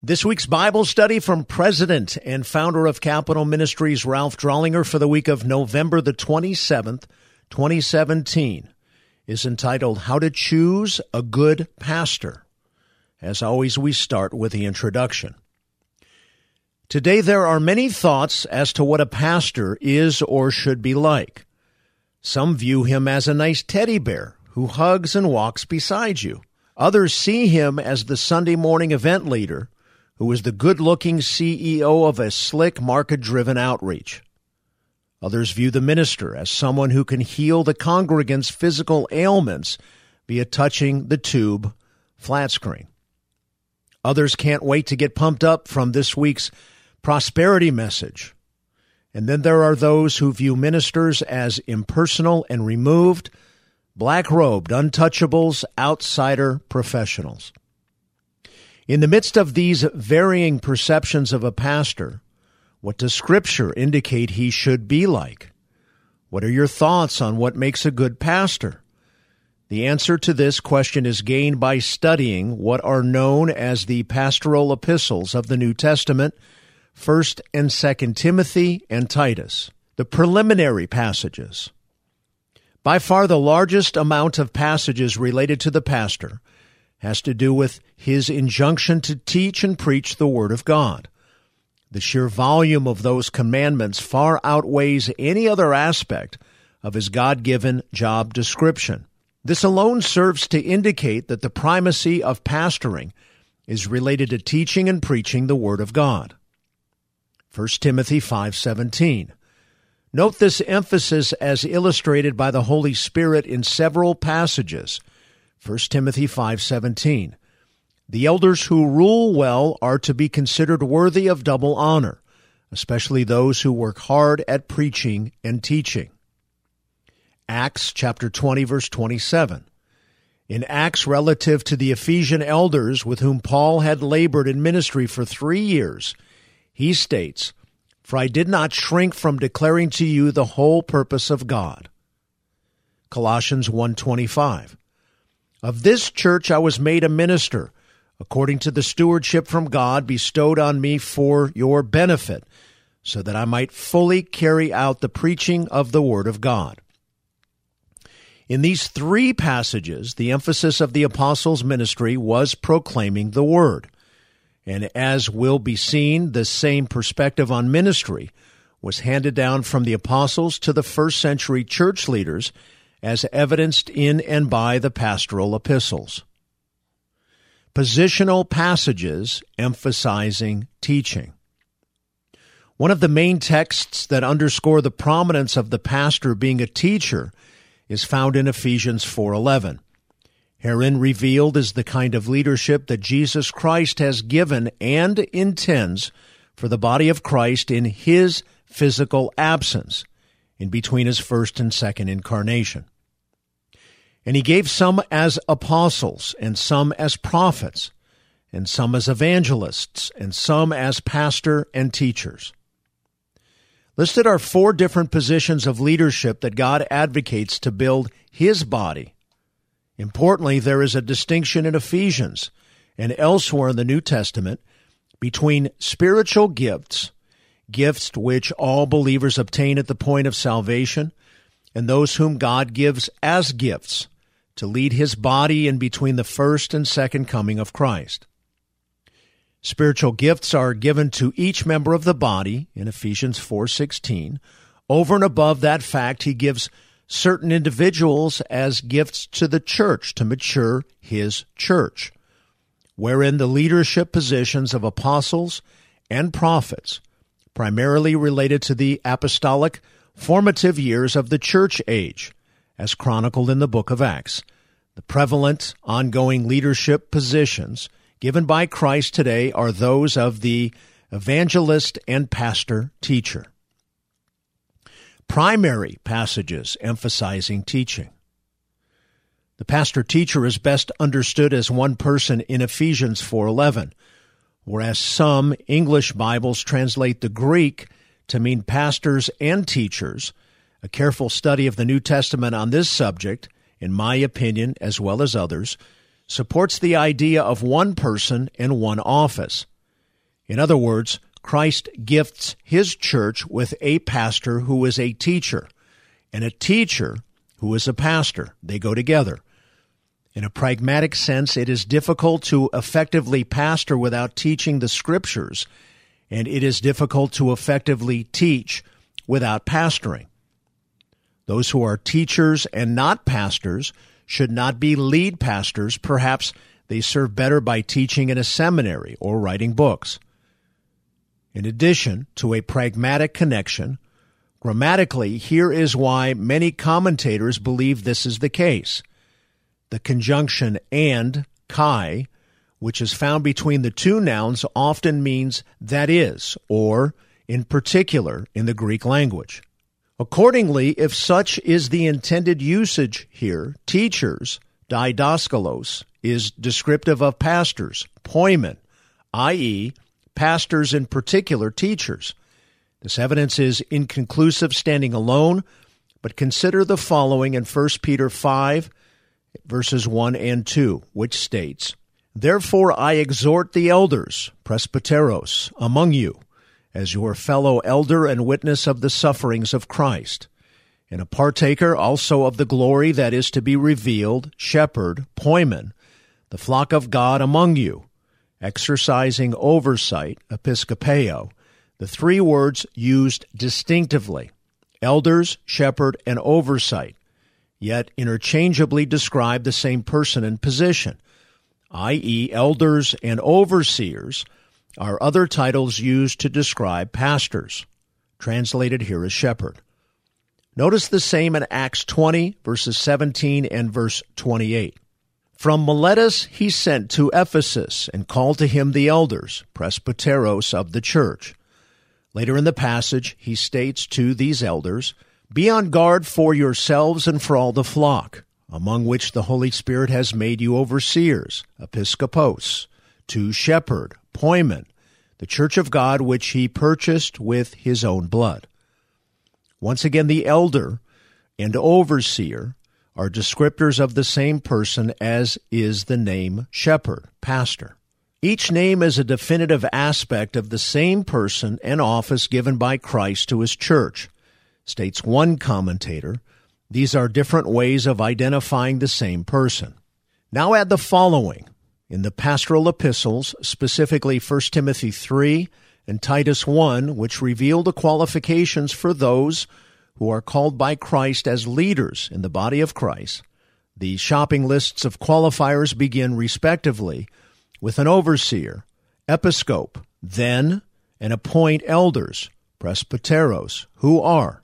This week's Bible study from President and founder of Capital Ministries, Ralph Drollinger, for the week of November the 27th, 2017, is entitled, How to Choose a Good Pastor. As always, we start with the introduction. Today, there are many thoughts as to what a pastor is or should be like. Some view him as a nice teddy bear who hugs and walks beside you. Others see him as the Sunday morning event leader who is the good-looking CEO of a slick, market-driven outreach. Others view the minister as someone who can heal the congregant's physical ailments via touching the tube flat screen. Others can't wait to get pumped up from this week's prosperity message. And then there are those who view ministers as impersonal and removed, black-robed, untouchables, outsider professionals. In the midst of these varying perceptions of a pastor, what does Scripture indicate he should be like? What are your thoughts on what makes a good pastor? The answer to this question is gained by studying what are known as the pastoral epistles of the New Testament, 1st and 2nd Timothy and Titus, the preliminary passages. By far the largest amount of passages related to the pastor has to do with his injunction to teach and preach the Word of God. The sheer volume of those commandments far outweighs any other aspect of his God-given job description. This alone serves to indicate that the primacy of pastoring is related to teaching and preaching the Word of God. 1 Timothy 5:17. Note this emphasis as illustrated by the Holy Spirit in several passages. 1 Timothy 5:17. The elders who rule well are to be considered worthy of double honor, especially those who work hard at preaching and teaching. Acts chapter 20, verse 27. In Acts relative to the Ephesian elders with whom Paul had labored in ministry for 3 years, he states, For I did not shrink from declaring to you the whole purpose of God. Colossians 1:25. Of this church I was made a minister, according to the stewardship from God bestowed on me for your benefit, so that I might fully carry out the preaching of the Word of God. In these 3 passages, the emphasis of the apostles' ministry was proclaiming the Word. And as will be seen, the same perspective on ministry was handed down from the apostles to the first century church leaders, as evidenced in and by the pastoral epistles. Positional passages emphasizing teaching. One of the main texts that underscore the prominence of the pastor being a teacher is found in Ephesians 4:11. Herein revealed is the kind of leadership that Jesus Christ has given and intends for the body of Christ in his physical absence, in between his first and second incarnation. And he gave some as apostles, and some as prophets, and some as evangelists, and some as pastor and teachers. Listed are 4 different positions of leadership that God advocates to build his body. Importantly, there is a distinction in Ephesians and elsewhere in the New Testament between spiritual gifts, gifts which all believers obtain at the point of salvation, and those whom God gives as gifts to lead his body in between the first and second coming of Christ. Spiritual gifts are given to each member of the body in Ephesians 4:16. Over and above that fact, he gives certain individuals as gifts to the church to mature his church, wherein the leadership positions of apostles and prophets, primarily related to the apostolic formative years of the church age, as chronicled in the book of Acts. The prevalent, ongoing leadership positions given by Christ today are those of the evangelist and pastor-teacher. Primary passages emphasizing teaching. The pastor-teacher is best understood as one person in Ephesians 4:11, whereas some English Bibles translate the Greek to mean pastors and teachers. A careful study of the New Testament on this subject, in my opinion, as well as others, supports the idea of one person and one office. In other words, Christ gifts his church with a pastor who is a teacher, and a teacher who is a pastor. They go together. In a pragmatic sense, it is difficult to effectively pastor without teaching the Scriptures, and it is difficult to effectively teach without pastoring. Those who are teachers and not pastors should not be lead pastors. Perhaps they serve better by teaching in a seminary or writing books. In addition to a pragmatic connection, grammatically, here is why many commentators believe this is the case. The conjunction and, kai, which is found between the two nouns, often means that is, or in particular in the Greek language. Accordingly, if such is the intended usage here, teachers, didaskalos, is descriptive of pastors, poimen, i.e., pastors in particular teachers. This evidence is inconclusive standing alone, but consider the following in 1 Peter 5, verses 1 and 2, which states, "Therefore I exhort the elders, presbyteros, among you, as your fellow elder and witness of the sufferings of Christ, and a partaker also of the glory that is to be revealed, shepherd, poimen, the flock of God among you, exercising oversight, episkopeo," the three words used distinctively, elders, shepherd, and oversight, yet interchangeably describe the same person and position, i.e., elders and overseers are other titles used to describe pastors, translated here as shepherd. Notice the same in Acts 20, verses 17 and verse 28. "From Miletus he sent to Ephesus and called to him the elders, presbyteros of the church." Later in the passage, he states to these elders, "Be on guard for yourselves and for all the flock, among which the Holy Spirit has made you overseers, episkopos, to shepherd, poimen, the church of God which he purchased with his own blood." Once again, the elder and overseer are descriptors of the same person as is the name shepherd, pastor. Each name is a definitive aspect of the same person and office given by Christ to his church. States one commentator, these are different ways of identifying the same person. Now add the following. In the pastoral epistles, specifically 1 Timothy 3 and Titus 1, which reveal the qualifications for those who are called by Christ as leaders in the body of Christ, the shopping lists of qualifiers begin respectively with an overseer, episcope, then, and appoint elders, presbyteros, who are.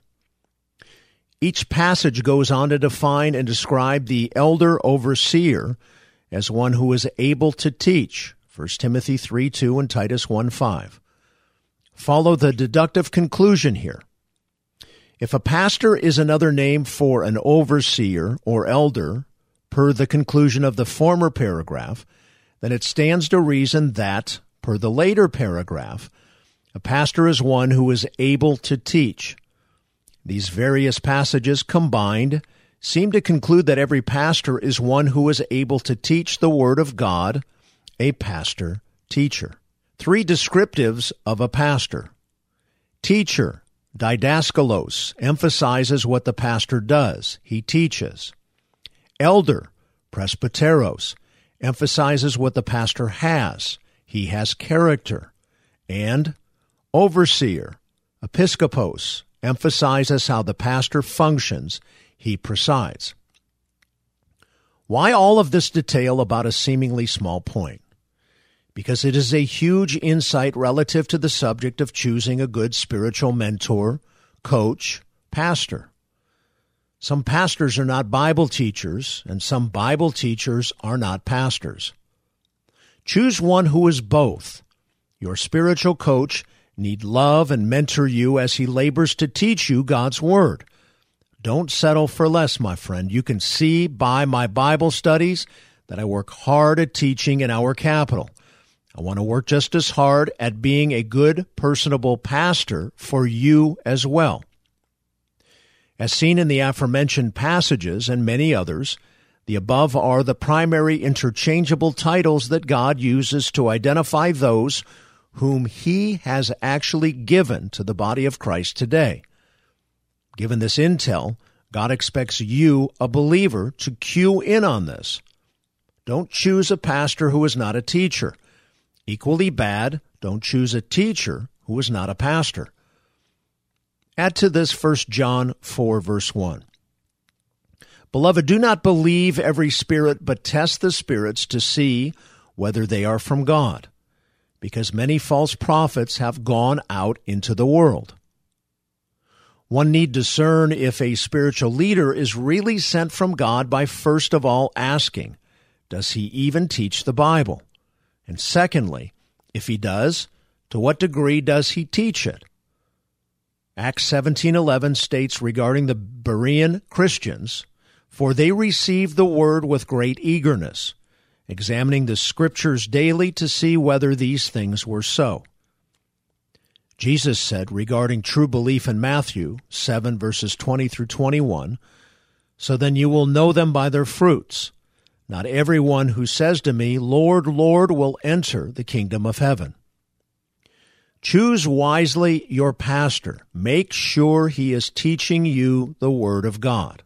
Each passage goes on to define and describe the elder overseer as one who is able to teach, 1 Timothy 3:2 and Titus 1:5. Follow the deductive conclusion here. If a pastor is another name for an overseer or elder, per the conclusion of the former paragraph, then it stands to reason that, per the later paragraph, a pastor is one who is able to teach. These various passages combined seem to conclude that every pastor is one who is able to teach the Word of God, a pastor teacher. Three descriptives of a pastor. Teacher, didaskalos, emphasizes what the pastor does. He teaches. Elder, presbyteros, emphasizes what the pastor has. He has character. And overseer, episkopos, emphasizes how the pastor functions. He presides. Why all of this detail about a seemingly small point? Because it is a huge insight relative to the subject of choosing a good spiritual mentor, coach, pastor. Some pastors are not Bible teachers, and some Bible teachers are not pastors. Choose one who is both. Your spiritual coach need love and mentor you as he labors to teach you God's Word. Don't settle for less, my friend. You can see by my Bible studies that I work hard at teaching in our capital. I want to work just as hard at being a good, personable pastor for you as well. As seen in the aforementioned passages and many others, the above are the primary interchangeable titles that God uses to identify those whom he has actually given to the body of Christ today. Given this intel, God expects you, a believer, to cue in on this. Don't choose a pastor who is not a teacher. Equally bad, don't choose a teacher who is not a pastor. Add to this 1 John 4, verse 1. Beloved, do not believe every spirit, but test the spirits to see whether they are from God, because many false prophets have gone out into the world. One need discern if a spiritual leader is really sent from God by first of all asking, does he even teach the Bible? And secondly, if he does, to what degree does he teach it? Acts 17:11 states regarding the Berean Christians, for they received the word with great eagerness, examining the Scriptures daily to see whether these things were so. Jesus said regarding true belief in Matthew 7, verses 20 through 21, so then you will know them by their fruits. Not everyone who says to me, Lord, Lord, will enter the kingdom of heaven. Choose wisely your pastor. Make sure he is teaching you the Word of God.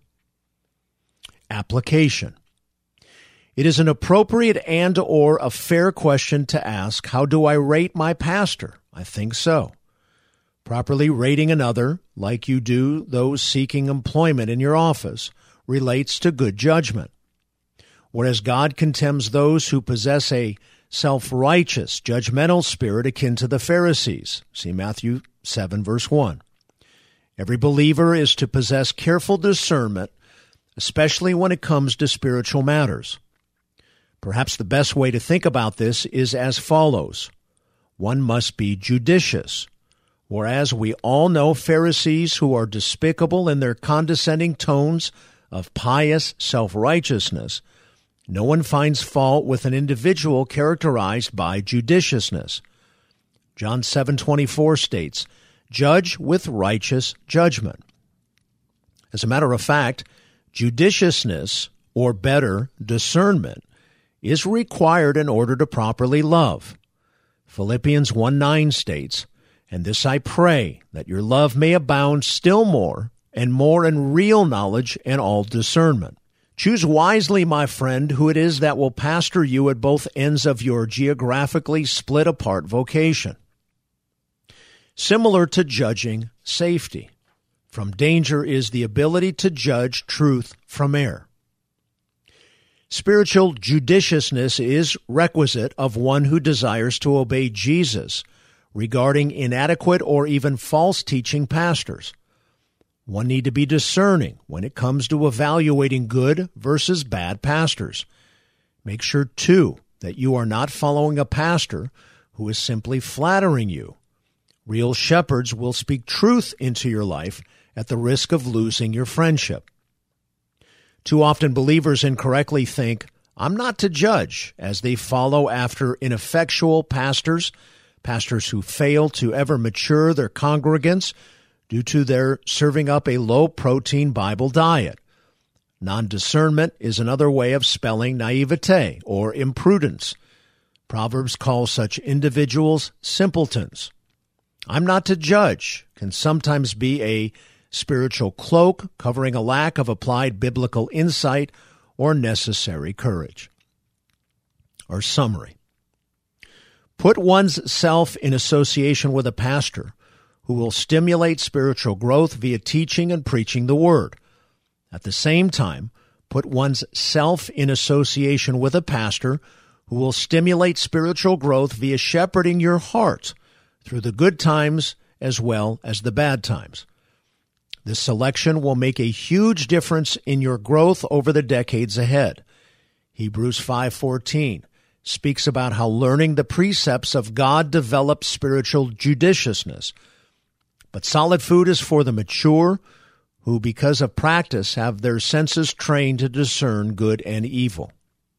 Application. It is an appropriate and/or a fair question to ask, how do I rate my pastor? I think so. Properly rating another, like you do those seeking employment in your office, relates to good judgment. Whereas God contemns those who possess a self-righteous, judgmental spirit akin to the Pharisees. See Matthew 7, verse 1. Every believer is to possess careful discernment, especially when it comes to spiritual matters. Perhaps the best way to think about this is as follows. One must be judicious. Whereas we all know Pharisees who are despicable in their condescending tones of pious self-righteousness, no one finds fault with an individual characterized by judiciousness. John 7:24 states, judge with righteous judgment. As a matter of fact, judiciousness, or better, discernment, is required in order to properly love. Philippians 1:9 states, and this I pray, that your love may abound still more and more in real knowledge and all discernment. Choose wisely, my friend, who it is that will pastor you at both ends of your geographically split apart vocation. Similar to judging safety, from danger is the ability to judge truth from error. Spiritual judiciousness is requisite of one who desires to obey Jesus regarding inadequate or even false teaching pastors. One need to be discerning when it comes to evaluating good versus bad pastors. Make sure, too, that you are not following a pastor who is simply flattering you. Real shepherds will speak truth into your life at the risk of losing your friendship. Too often believers incorrectly think, I'm not to judge, as they follow after ineffectual pastors who fail to ever mature their congregants due to their serving up a low-protein Bible diet. Non-discernment is another way of spelling naivete or imprudence. Proverbs calls such individuals simpletons. I'm not to judge can sometimes be a spiritual cloak covering a lack of applied biblical insight or necessary courage. Our summary. Put one's self in association with a pastor who will stimulate spiritual growth via teaching and preaching the Word. At the same time, put one's self in association with a pastor who will stimulate spiritual growth via shepherding your heart through the good times as well as the bad times. This selection will make a huge difference in your growth over the decades ahead. Hebrews 5:14 speaks about how learning the precepts of God develops spiritual judiciousness. But solid food is for the mature, who because of practice have their senses trained to discern good and evil.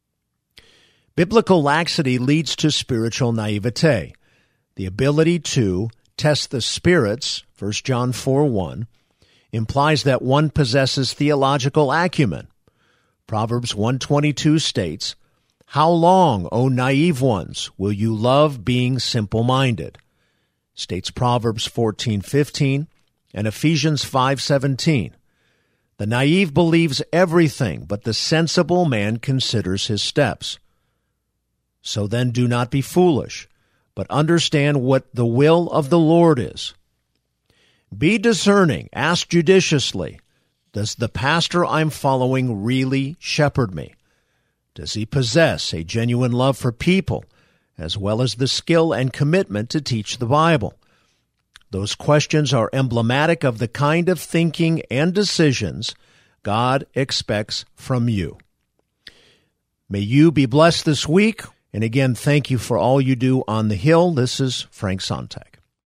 Biblical laxity leads to spiritual naivete. The ability to test the spirits, 1 John 4:1, implies that one possesses theological acumen. Proverbs 1:22 states, How long, O naive ones, will you love being simple-minded? States Proverbs 14:15 and Ephesians 5:17. The naive believes everything, but the sensible man considers his steps. So then do not be foolish, but understand what the will of the Lord is. Be discerning, ask judiciously, does the pastor I'm following really shepherd me? Does he possess a genuine love for people, as well as the skill and commitment to teach the Bible? Those questions are emblematic of the kind of thinking and decisions God expects from you. May you be blessed this week. And again, thank you for all you do on the Hill. This is Frank Sontag.